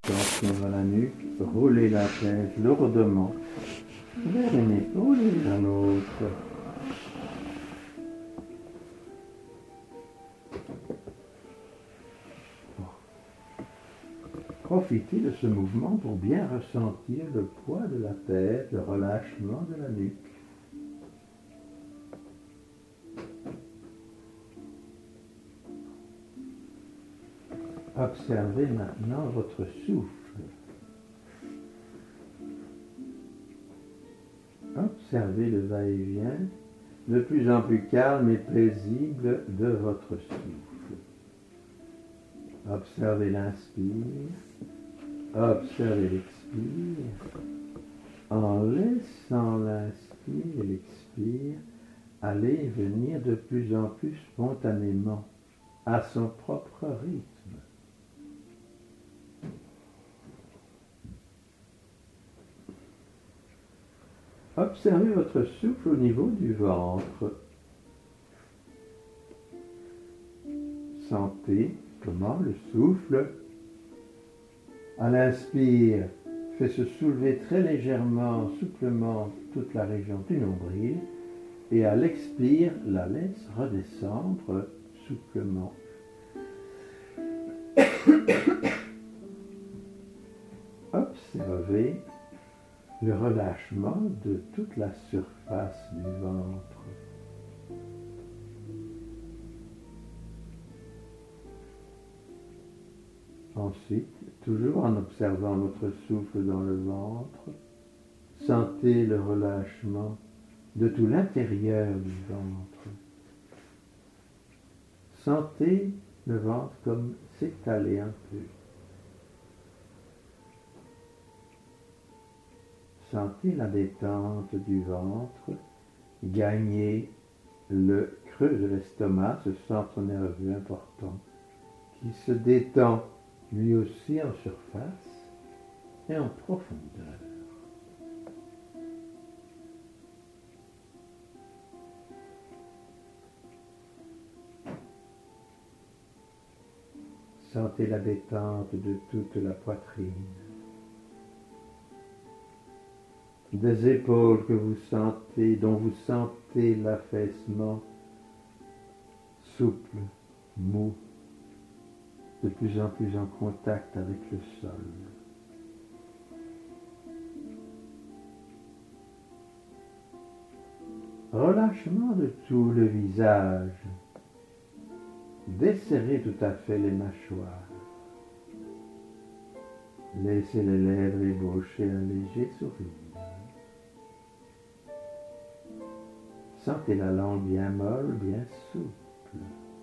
Tension vers la nuque, roulez la tête lourdement vers une épaule et vers l'autre. Profitez de ce mouvement pour bien ressentir le poids de la tête, le relâchement de la nuque. Observez maintenant votre souffle. Observez le va-et-vient de plus en plus calme et paisible de votre souffle. Observez l'inspire, observez l'expire. En laissant l'inspire et l'expire aller et venir de plus en plus spontanément, à son propre rythme. Observez votre souffle au niveau du ventre. Sentez comment le souffle, à l'inspire, fait se soulever très légèrement, souplement toute la région du nombril, et à l'expire, la laisse redescendre souplement. Observez le relâchement de toute la surface du ventre. Ensuite, toujours en observant votre souffle dans le ventre, sentez le relâchement de tout l'intérieur du ventre. Sentez le ventre comme s'étaler un peu. Sentez la détente du ventre gagner le creux de l'estomac, ce centre nerveux important, qui se détend lui aussi en surface et en profondeur. Sentez la détente de toute la poitrine, des épaules que vous sentez, dont vous sentez l'affaissement souple, mou, de plus en plus en contact avec le sol. Relâchement de tout le visage. Desserrez tout à fait les mâchoires. Laissez les lèvres ébaucher un léger sourire. Sentez la langue bien molle, bien souple.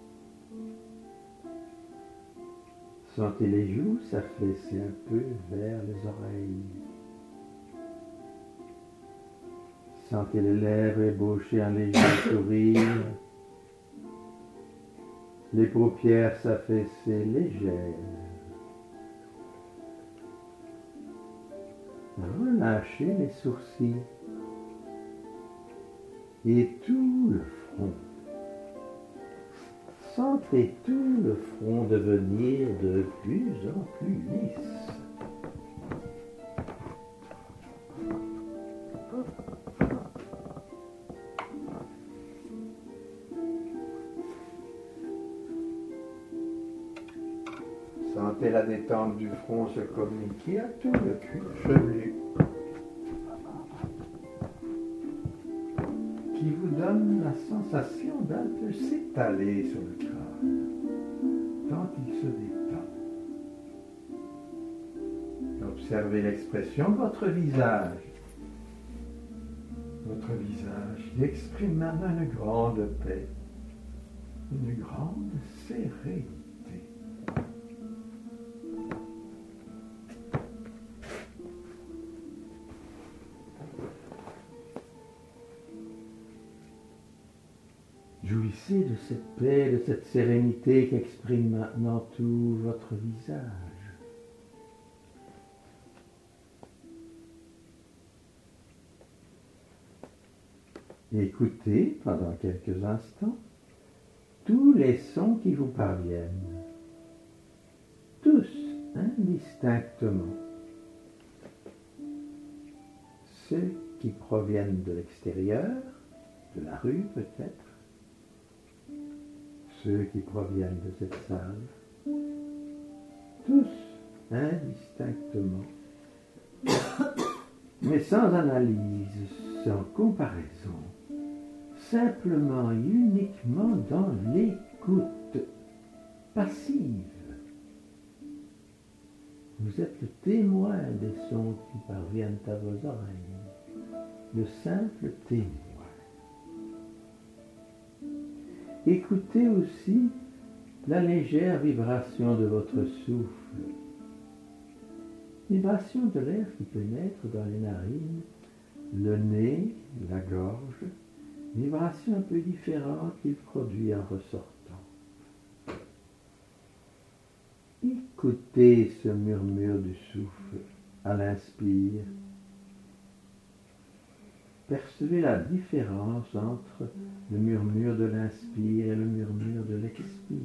Sentez les joues s'affaisser un peu vers les oreilles. Sentez les lèvres ébaucher un léger sourire. Les paupières s'affaisser légères. Relâchez les sourcils et tout le front. Sentez tout le front devenir de plus en plus lisse. Sentez la détente du front se communiquer à tout le cuir chevelu, qui vous donne la sensation d'un peu s'étaler sur le crâne, tant il se détend. Observez l'expression de votre visage. Votre visage qui exprime maintenant une grande paix, une grande sérénité. Jouissez de cette paix, de cette sérénité qu'exprime maintenant tout votre visage. Écoutez pendant quelques instants tous les sons qui vous parviennent, tous indistingués. indistinctement ceux qui proviennent de l'extérieur, de la rue peut-être, ceux qui proviennent de cette salle, tous indistinctement, mais sans analyse, sans comparaison, simplement et uniquement dans l'écoute passive. Vous êtes le témoin des sons qui parviennent à vos oreilles, le simple témoin. Écoutez aussi la légère vibration de votre souffle, vibration de l'air qui pénètre dans les narines, le nez, la gorge, vibration un peu différente qu'il produit en ressortant. Écoutez ce murmure du souffle à l'inspire. Percevez la différence entre le murmure de l'inspire et le murmure de l'expire.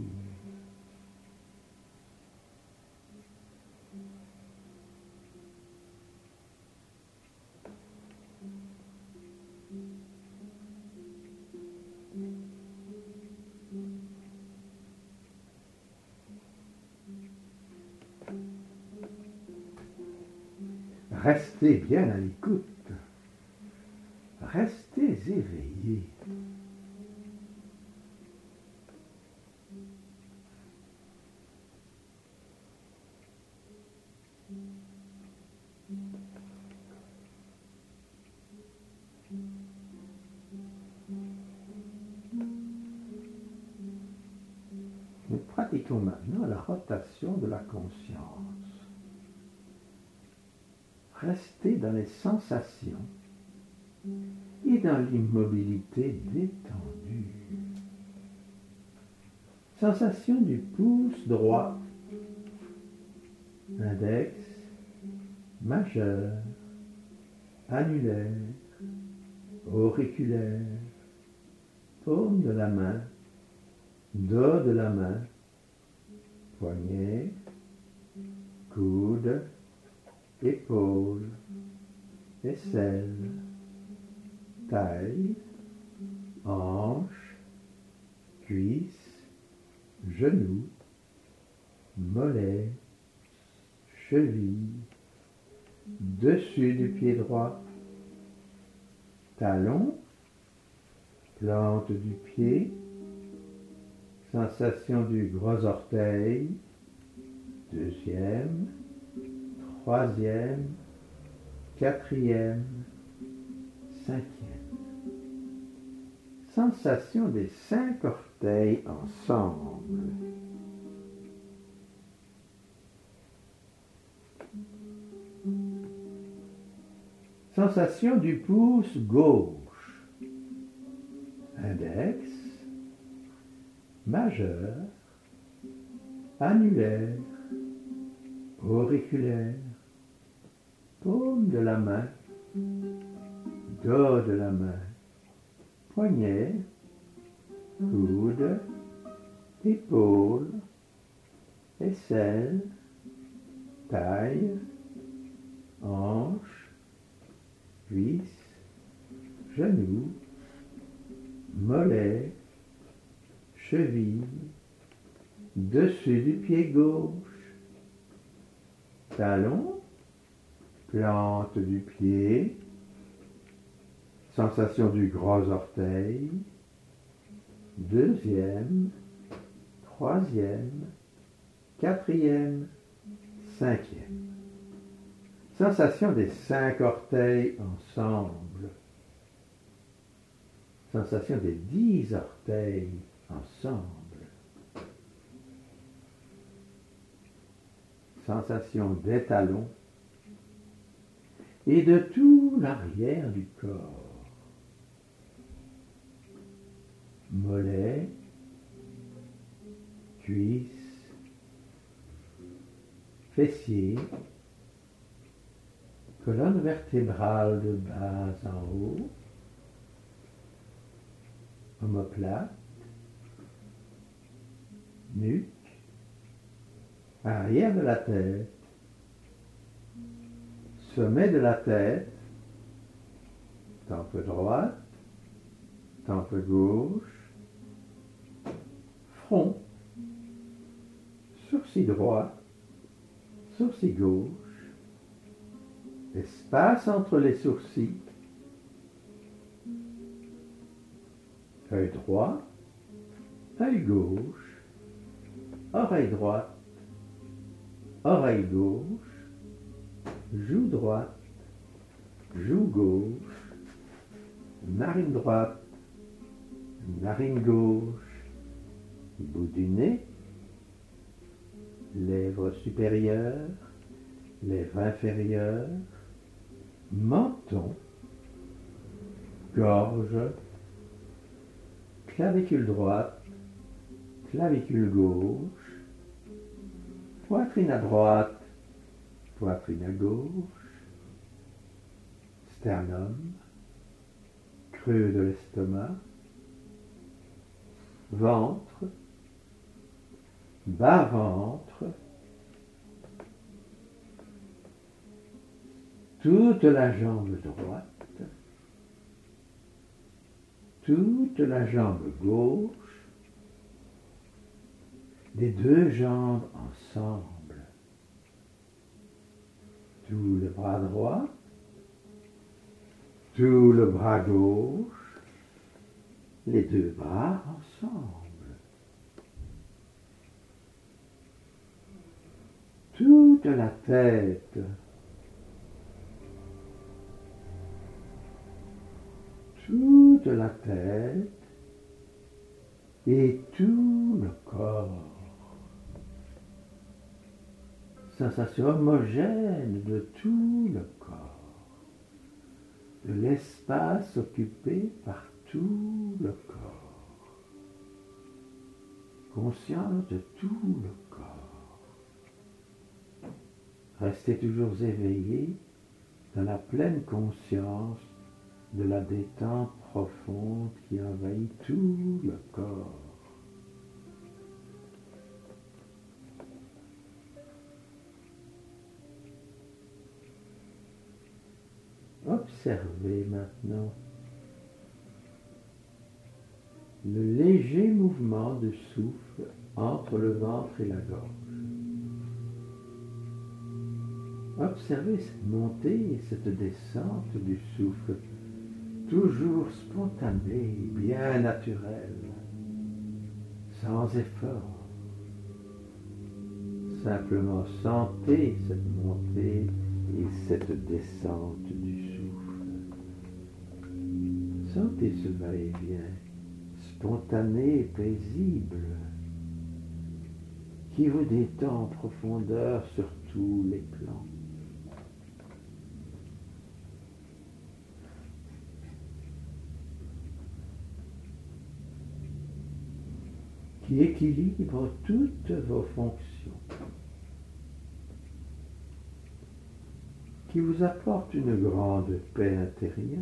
Restez bien à l'écoute. Restez éveillés. Nous pratiquons maintenant la rotation de la conscience. Restez dans les sensations et dans l'immobilité détendue. Sensation du pouce droit, index, majeur, annulaire, auriculaire, paume de la main, dos de la main, poignet, coude, épaule, aisselle, taille, hanche, cuisse, genou, mollet, cheville, dessus du pied droit, talon, plante du pied, sensation du gros orteil, deuxième, troisième, quatrième, cinquième. Sensation des 5 orteils ensemble. Sensation du pouce gauche, index, majeur, annulaire, auriculaire, paume de la main, dos de la main, poignet, coude, épaule, aisselle, taille, hanche, cuisse, genou, mollet, cheville, dessus du pied gauche, talon, plante du pied, sensation du gros orteil, deuxième, troisième, quatrième, cinquième. Sensation des 5 orteils ensemble. Sensation des 10 orteils ensemble. Sensation des talons et de tout l'arrière du corps. Mollet, cuisse, fessier, colonne vertébrale de bas en haut, omoplate, nuque, arrière de la tête, sommet de la tête, tempe droite, tempe gauche, front, sourcil droit, sourcil gauche, espace entre les sourcils, œil droit, œil gauche, oreille droite, oreille gauche, joue droite, joue gauche, narine droite, narine gauche, bout du nez, lèvres supérieures, lèvres inférieures, menton, gorge, clavicule droite, clavicule gauche, poitrine à droite, poitrine à gauche, sternum, creux de l'estomac, ventre, bas-ventre, toute la jambe droite, toute la jambe gauche, les deux jambes ensemble, tout le bras droit, tout le bras gauche, les deux bras ensemble, toute la tête, toute la tête et tout le corps. Sensation homogène de tout le corps, de l'espace occupé par tout le corps. Conscience de tout le corps. Restez toujours éveillé dans la pleine conscience de la détente profonde qui envahit tout le corps. Observez maintenant le léger mouvement de souffle entre le ventre et la gorge. Observez cette montée et cette descente du souffle, toujours spontanée, bien naturelle, sans effort. Simplement sentez cette montée et cette descente du souffle. Sentez ce va-et-vient spontané et paisible qui vous détend en profondeur sur tous les plans. Qui équilibre toutes vos fonctions, qui vous apporte une grande paix intérieure,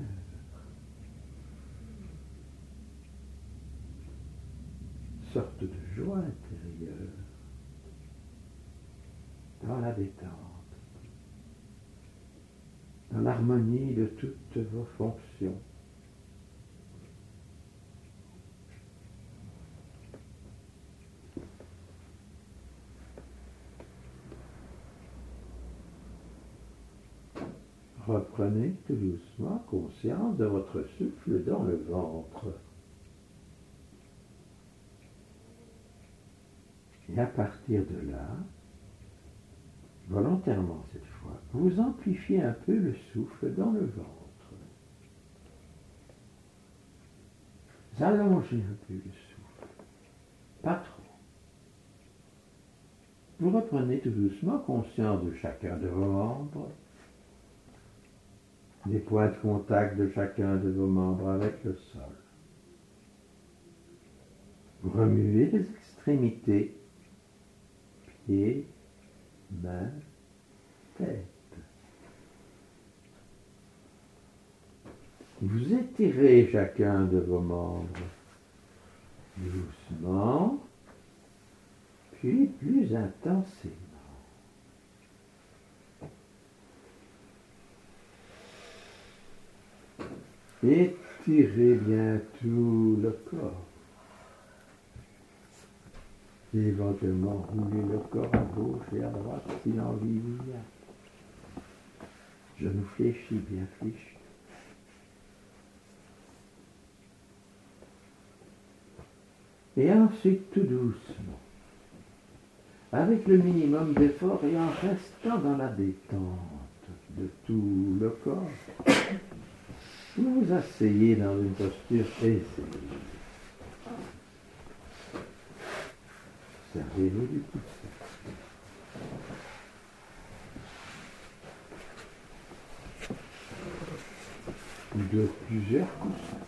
sorte de joie intérieure, dans la détente, dans l'harmonie de toutes vos fonctions. Reprenez tout doucement conscience de votre souffle dans le ventre. Et à partir de là, volontairement cette fois, vous amplifiez un peu le souffle dans le ventre. Vous allongez un peu le souffle, pas trop. Vous reprenez tout doucement conscience de chacun de vos membres, des points de contact de chacun de vos membres avec le sol. Vous remuez les extrémités, pieds, mains, tête. Vous étirez chacun de vos membres doucement, puis plus intensément. Étirez bien tout le corps. Et éventuellement rouler le corps à gauche et à droite si l'envie vous y a. Genou fléchi, bien fléchi. Et ensuite, tout doucement, avec le minimum d'effort et en restant dans la détente de tout le corps, vous vous asseyez dans une posture aisée. Servez-vous du coussin. Ou de plusieurs coussins.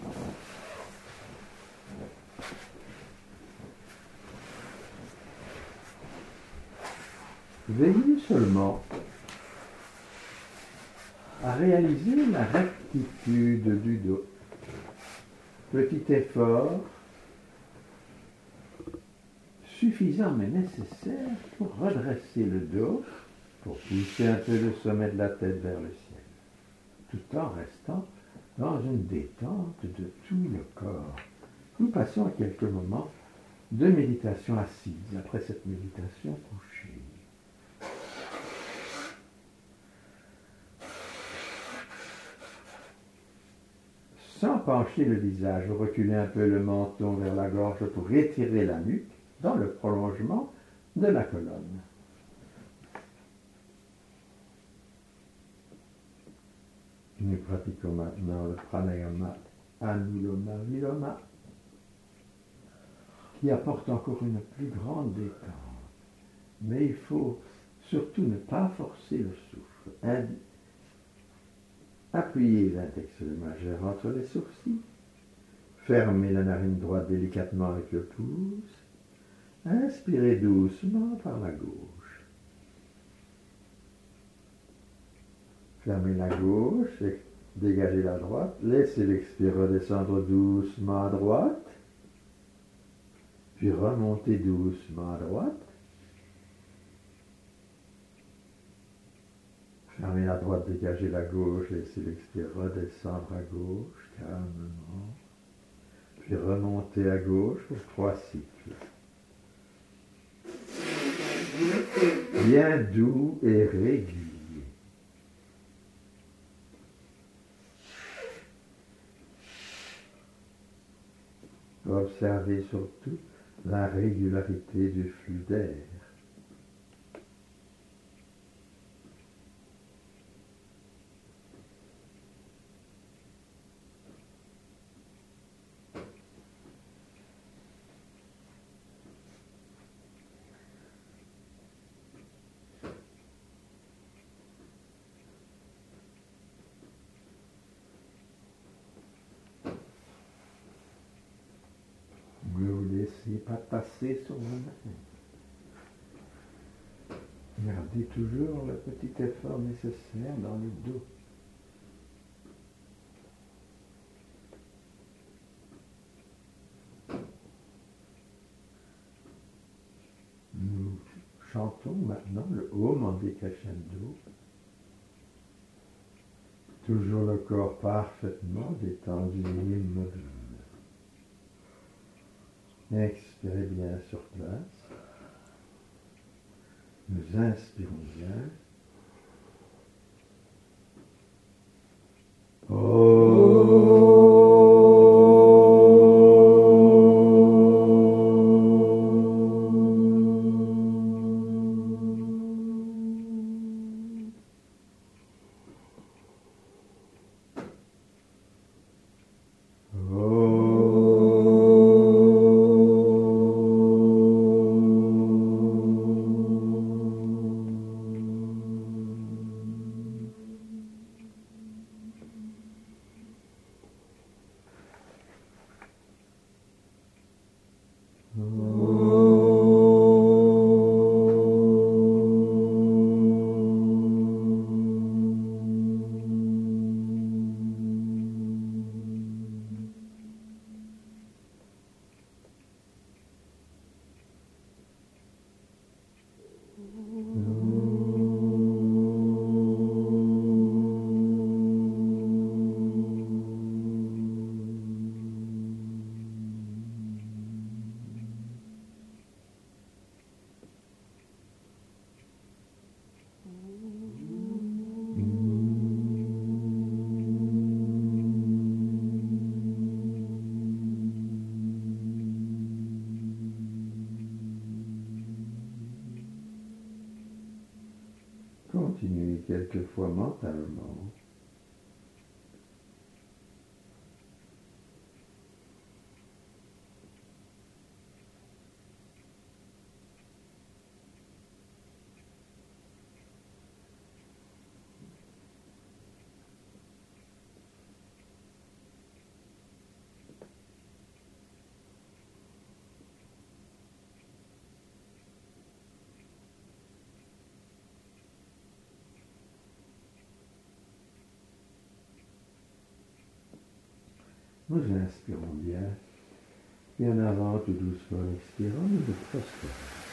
Veillez seulement à réaliser la rectitude du dos. Petit effort suffisant mais nécessaire pour redresser le dos, pour pousser un peu le sommet de la tête vers le ciel, tout en restant dans une détente de tout le corps. Nous passons à quelques moments de méditation assise, après cette méditation couchée. Sans pencher le visage, vous reculez un peu le menton vers la gorge pour étirer la nuque dans le prolongement de la colonne. Nous pratiquons maintenant le pranayama Anuloma Viloma qui apporte encore une plus grande détente. Mais il faut surtout ne pas forcer le souffle. Appuyez l'index et le majeur entre les sourcils. Fermez la narine droite délicatement avec le pouce. Inspirez doucement par la gauche. Fermez la gauche et dégagez la droite. Laissez l'expire redescendre doucement à droite. Puis remontez doucement à droite. Fermez la droite, dégagez la gauche, laissez l'expire redescendre à gauche, calmement. Puis remontez à gauche pour 3 cycles. Bien doux et régulier. Observez surtout la régularité du flux d'air. Ne vous laissez pas passer sur vous-même. Gardez toujours le petit effort nécessaire dans le dos. Nous chantons maintenant le Om en décrescendo. Toujours le corps parfaitement détendu et immobile. Expirez bien sur place. Nous inspirons bien. continuer quelquefois mentalement. Nous inspirons bien, et en avant tout doucement, expirons, nous nous prosternons.